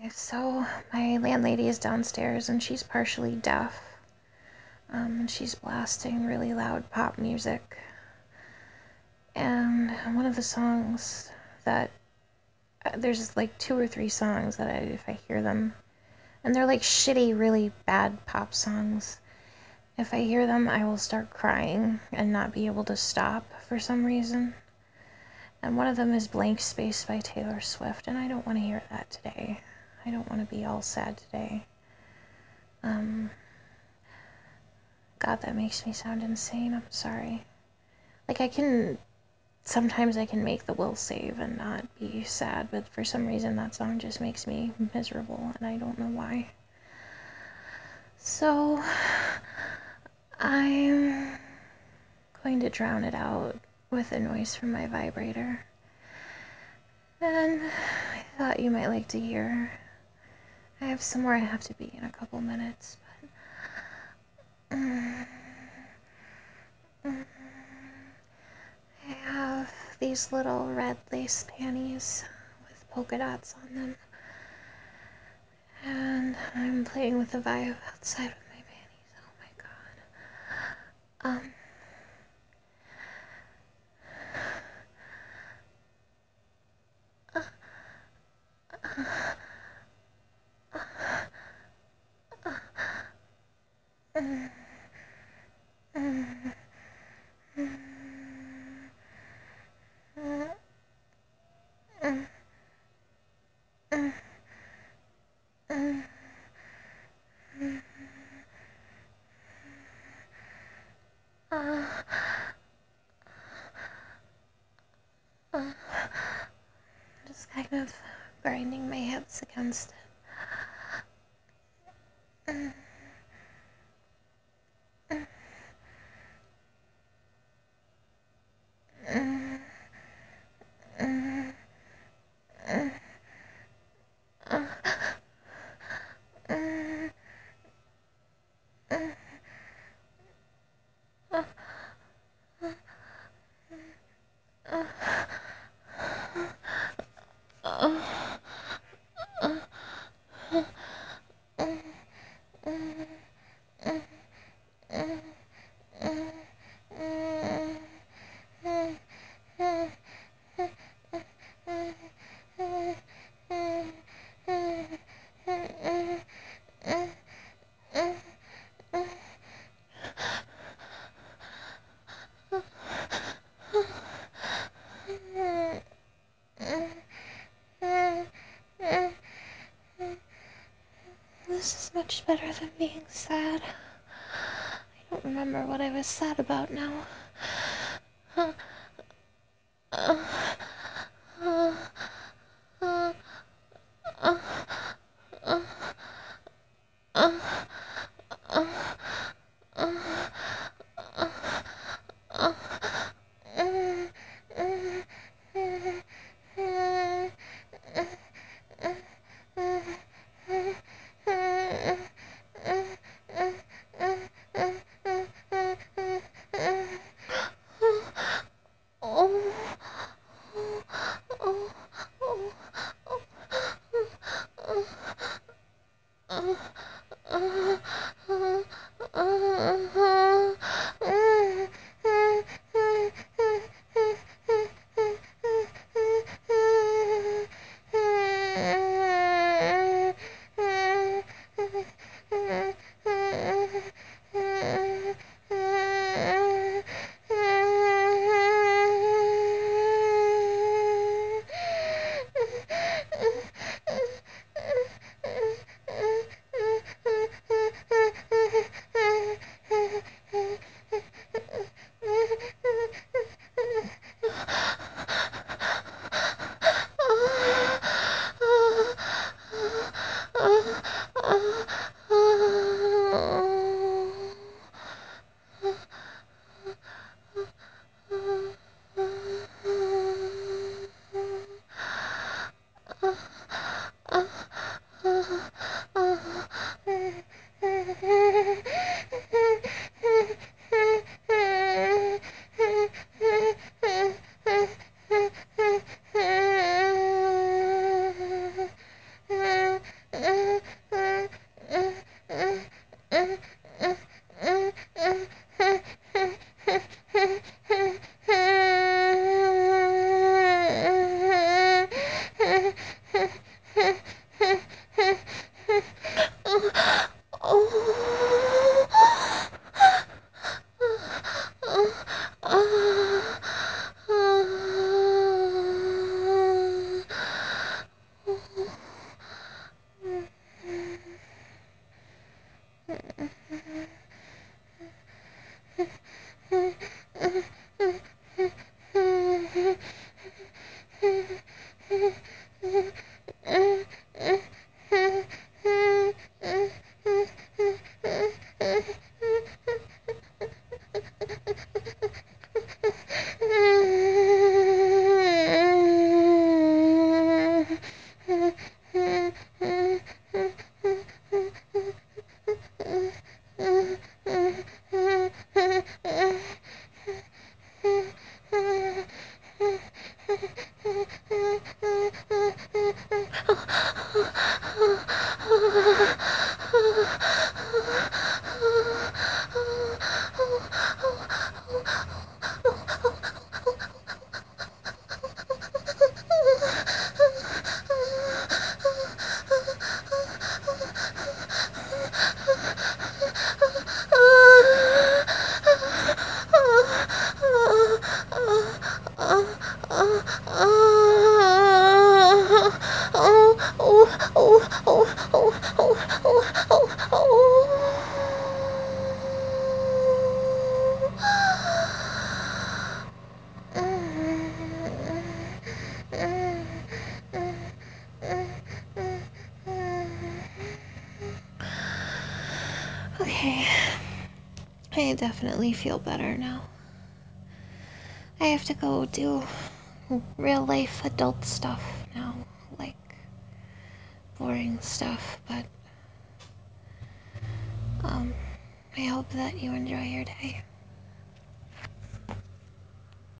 So my landlady is downstairs and she's partially deaf. And she's blasting really loud pop music. And one of the songs that there's like 2 or 3 songs that if I hear them, and they're like shitty, really bad pop songs. If I hear them, I will start crying and not be able to stop for some reason. And one of them is Blank Space by Taylor Swift, and I don't want to hear that today. I don't want to be all sad today. God, that makes me sound insane. I'm sorry. Like, sometimes I can make the will save and not be sad, but for some reason that song just makes me miserable, and I don't know why. So, I'm going to drown it out with a noise from my vibrator. And I thought you might like to hear. I have somewhere I have to be in a couple minutes, but I have these little red lace panties with polka dots on them, and I'm playing with the vibe outside with my panties. Oh my god. Just kind of grinding my hips against it. This is much better than being sad. I don't remember what I was sad about now. Okay, I definitely feel better now. I have to go do real life adult stuff now, like boring stuff, but I hope that you enjoy your day.